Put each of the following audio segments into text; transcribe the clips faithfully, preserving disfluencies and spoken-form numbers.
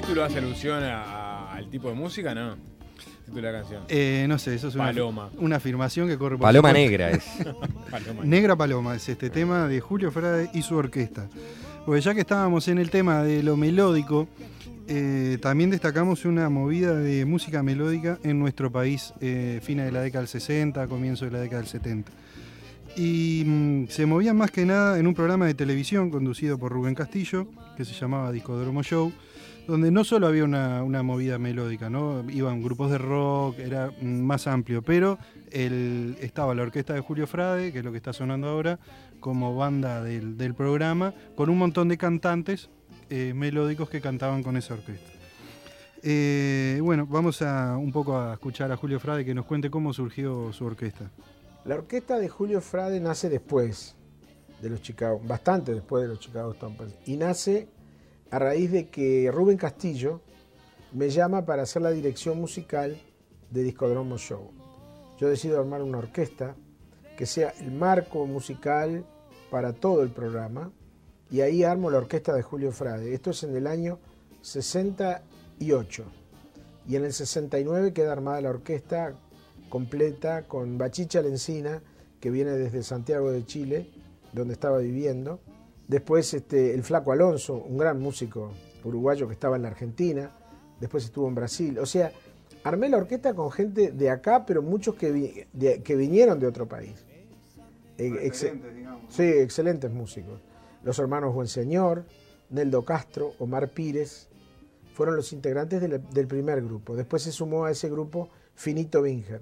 título hace alusión a, a, al tipo de música, ¿no? El título de la canción. Eh, no sé, eso es una, Paloma. una afirmación que corre por Paloma Negra es. Paloma. Negra Paloma es este tema de Julio Frade y su orquesta. Porque ya que estábamos en el tema de lo melódico, eh, también destacamos una movida de música melódica en nuestro país, eh, fines de la década del sesenta, comienzo de la década del setenta. Y mmm, se movían más que nada en un programa de televisión conducido por Rubén Castillo, que se llamaba Discodromo Show, donde no solo había una, una movida melódica, ¿no? Iban grupos de rock, era más amplio, pero el, estaba la orquesta de Julio Frade, que es lo que está sonando ahora, como banda del, del programa, con un montón de cantantes eh, melódicos que cantaban con esa orquesta. Eh, bueno, vamos a un poco a escuchar a Julio Frade que nos cuente cómo surgió su orquesta. La orquesta de Julio Frade nace después de los Chicago, bastante después de los Chicago Stompers, y nace a raíz de que Rubén Castillo me llama para hacer la dirección musical de Discodromo Show. Yo decido armar una orquesta que sea el marco musical para todo el programa, y ahí armo la orquesta de Julio Frade. Esto es en el año sesenta y ocho, y en el sesenta y nueve queda armada la orquesta completa con Bachicha Lencina, que viene desde Santiago de Chile, donde estaba viviendo. Después este, el Flaco Alonso, un gran músico uruguayo que estaba en la Argentina. Después estuvo en Brasil. O sea, armé la orquesta con gente de acá, pero muchos que, vi, de, que vinieron de otro país. Excelentes, digamos. Sí, excelentes músicos. Los hermanos Buenseñor, Neldo Castro, Omar Pires, fueron los integrantes de la, del primer grupo. Después se sumó a ese grupo Finito Binger.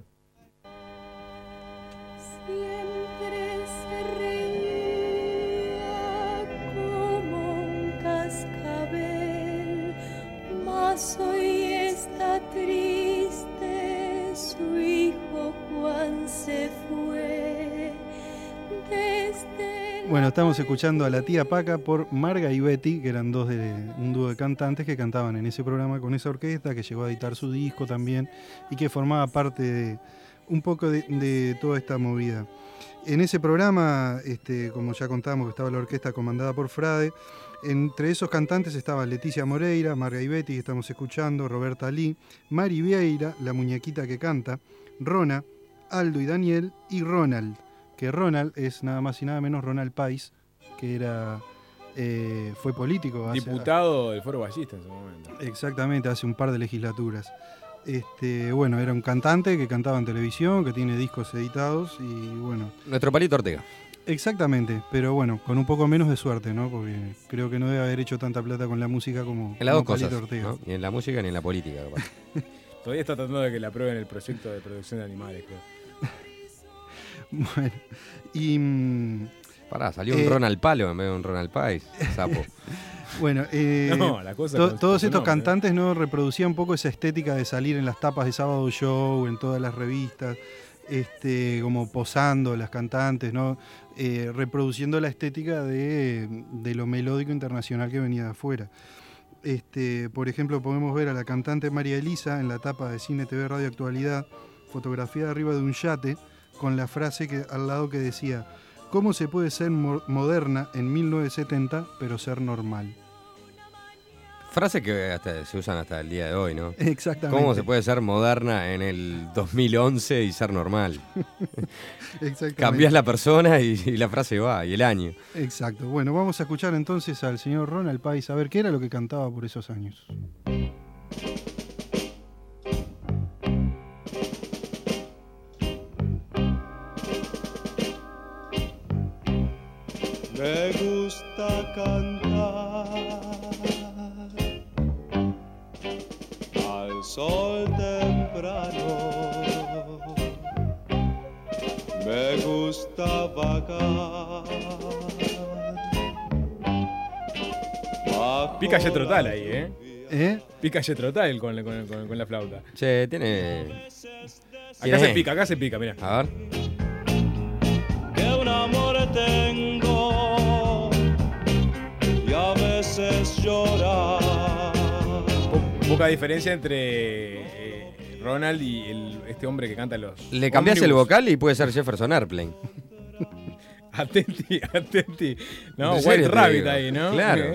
Hoy está triste, su hijo Juan se fue desde... Bueno, estamos escuchando a La Tía Paca por Marga y Betty, que eran dos de un dúo de cantantes que cantaban en ese programa con esa orquesta, que llegó a editar su disco también y que formaba parte de un poco de, de toda esta movida. En ese programa, este, como ya contamos, que estaba la orquesta comandada por Frade. Entre esos cantantes estaban Leticia Moreira, Marga y Betty, que estamos escuchando, Roberta Lee, Mari Vieira, la muñequita que canta, Rona, Aldo y Daniel, y Ronald, que Ronald es nada más y nada menos Ronald Pais, que era eh, fue político. Hace, Diputado del Foro Ballista en su momento. Exactamente, hace un par de legislaturas. Este, bueno, era un cantante que cantaba en televisión, que tiene discos editados y bueno. Nuestro Palito Ortega. Exactamente, pero bueno, con un poco menos de suerte, ¿no? Porque creo que no debe haber hecho tanta plata con la música como en las dos Palito cosas, Ortega. ¿no? Ni en la música ni en la política. Todavía está tratando de que le aprueben el proyecto de producción de animales, creo. Bueno, y... Mmm, Pará, salió eh, un Ronald Palo en vez de un Ronald Pais, sapo. Bueno, eh, no, la cosa to, con, todos con estos nombre, cantantes no reproducían un poco esa estética de salir en las tapas de Sábado Show, en todas las revistas, este, como posando las cantantes, ¿no? Eh, reproduciendo la estética de, de lo melódico internacional que venía de afuera. Este, por ejemplo, podemos ver a la cantante María Elisa en la tapa de Cine T V Radio Actualidad, fotografiada arriba de un yate, con la frase que, al lado que decía: ¿cómo se puede ser mo- moderna en mil novecientos setenta pero ser normal? Frase que hasta se usan hasta el día de hoy, ¿no? Exactamente. ¿Cómo se puede ser moderna en el dos mil once y ser normal? Exactamente. Cambiás la persona y, y la frase va, y el año. Exacto. Bueno, vamos a escuchar entonces al señor Ronald Pais a ver qué era lo que cantaba por esos años. Me gusta cantar al sol temprano, me gusta vagar. Pica Jethro Tull ahí, ¿eh? ¿Eh? Pica Jethro Tull con, con, con, con la flauta. Che, tiene... Acá se pica, acá se pica, mirá. A ver. Que un amor tengo y a veces llorar. Po- poca diferencia entre eh, Ronald y el, este hombre que canta los... Le cambiás el ómnibus. vocal y puede ser Jefferson Airplane. Atenti, atenti. No, ¿En White serio te Rabbit digo? ahí, ¿no? Claro. ¿Eh?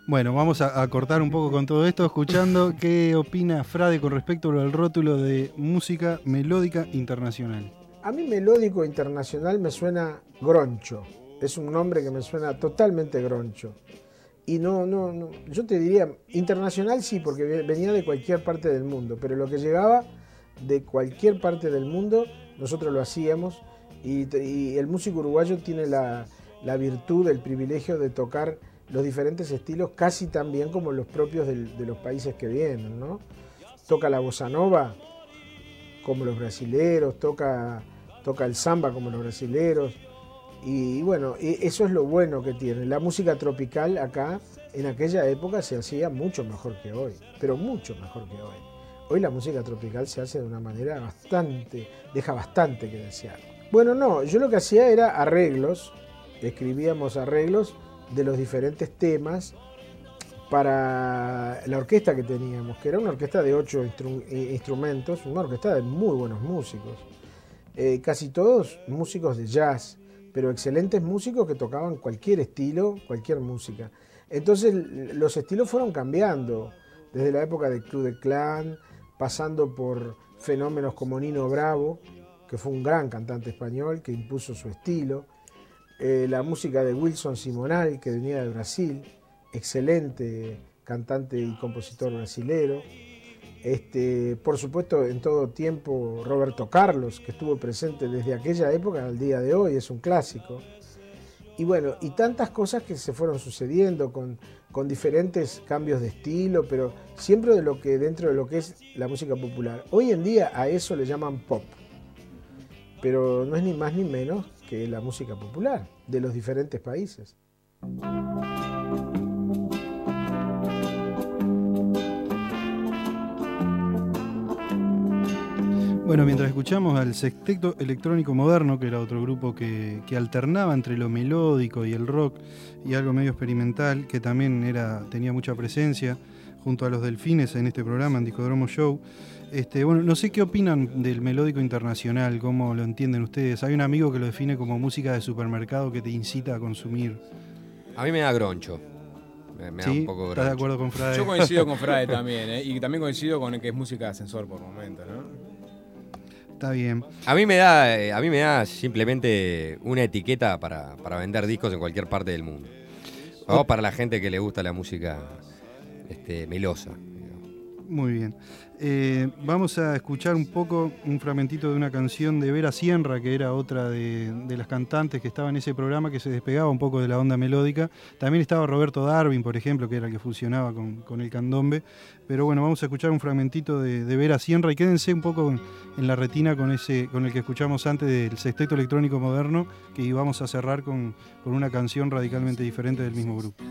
Bueno, vamos a, a cortar un poco con todo esto, escuchando qué opina Frade con respecto al rótulo de música melódica internacional. A mí melódico internacional me suena groncho. Es un nombre que me suena totalmente groncho. Y no, no, no, yo te diría, internacional sí, porque venía de cualquier parte del mundo, pero lo que llegaba de cualquier parte del mundo, nosotros lo hacíamos, y, y el músico uruguayo tiene la, la virtud, el privilegio de tocar los diferentes estilos casi tan bien como los propios del, de los países que vienen, ¿no? Toca la bossa nova como los brasileros, toca, toca el samba como los brasileros. Y bueno, eso es lo bueno que tiene. La música tropical acá, en aquella época, se hacía mucho mejor que hoy, pero mucho mejor que hoy. Hoy la música tropical se hace de una manera bastante, deja bastante que desear. Bueno, no, yo lo que hacía era arreglos, escribíamos arreglos de los diferentes temas para la orquesta que teníamos, que era una orquesta de ocho instru- instrumentos, una orquesta de muy buenos músicos, eh, casi todos músicos de jazz, pero excelentes músicos que tocaban cualquier estilo, cualquier música. Entonces los estilos fueron cambiando, desde la época del Club de Clan, pasando por fenómenos como Nino Bravo, que fue un gran cantante español que impuso su estilo, eh, la música de Wilson Simonal, que venía de Brasil, excelente cantante y compositor brasilero. Este, por supuesto, en todo tiempo, Roberto Carlos, que estuvo presente desde aquella época al día de hoy, es un clásico. Y bueno, y tantas cosas que se fueron sucediendo con, con diferentes cambios de estilo, pero siempre de lo que, dentro de lo que es la música popular. Hoy en día a eso le llaman pop, pero no es ni más ni menos que la música popular de los diferentes países. Bueno, mientras escuchamos al Sexteto Electrónico Moderno, que era otro grupo que, que alternaba entre lo melódico y el rock y algo medio experimental, que también era, tenía mucha presencia junto a los Delfines en este programa, en Discodromo Show. Este, bueno, no sé qué opinan del melódico internacional, cómo lo entienden ustedes. Hay un amigo que lo define como música de supermercado que te incita a consumir. A mí me da groncho. Me, me da ¿Sí? un poco groncho. ¿Estás de acuerdo con Frade? Yo coincido con Frade también, ¿eh? Y también coincido con el que es música de ascensor por momentos, ¿no? Está bien. A mí me da, a mí me da simplemente una etiqueta para, para vender discos en cualquier parte del mundo. O para la gente que le gusta la música este, melosa. Muy bien. Eh, vamos a escuchar un poco, un fragmentito de una canción de Vera Sierra, que era otra de, de las cantantes que estaba en ese programa, que se despegaba un poco de la onda melódica. También estaba Roberto Darwin, por ejemplo, que era el que fusionaba con, con el candombe. Pero bueno, vamos a escuchar un fragmentito de, de Vera Sierra y quédense un poco en, en la retina con ese, con el que escuchamos antes del Sexteto Electrónico Moderno, que vamos a cerrar con, con una canción radicalmente diferente del mismo grupo.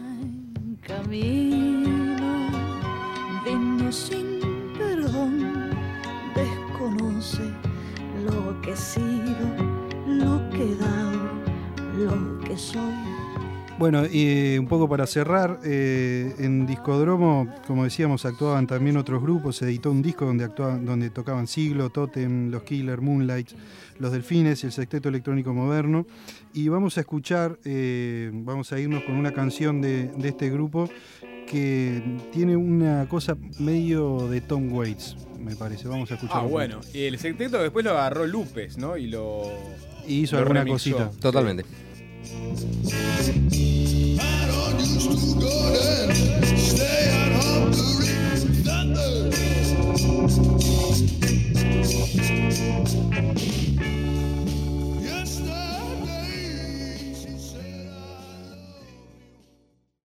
Camino, vino sin perdón, desconoce lo que he sido, lo que he dado, lo que soy. Bueno, y un poco para cerrar, eh, en Discodromo, como decíamos, actuaban también otros grupos. Se editó un disco donde actuaban, donde tocaban Siglo, Totem, Los Killers, Moonlight, Los Delfines y el Sexteto Electrónico Moderno. Y vamos a escuchar, eh, vamos a irnos con una canción de, de este grupo que tiene una cosa medio de Tom Waits, me parece. Vamos a escuchar. Ah, bueno. Y el sexteto después lo agarró Lupes, ¿no? Y lo. Y hizo lo alguna remixó. cosita. Totalmente. I don't used to go there, stay at home to read thunder.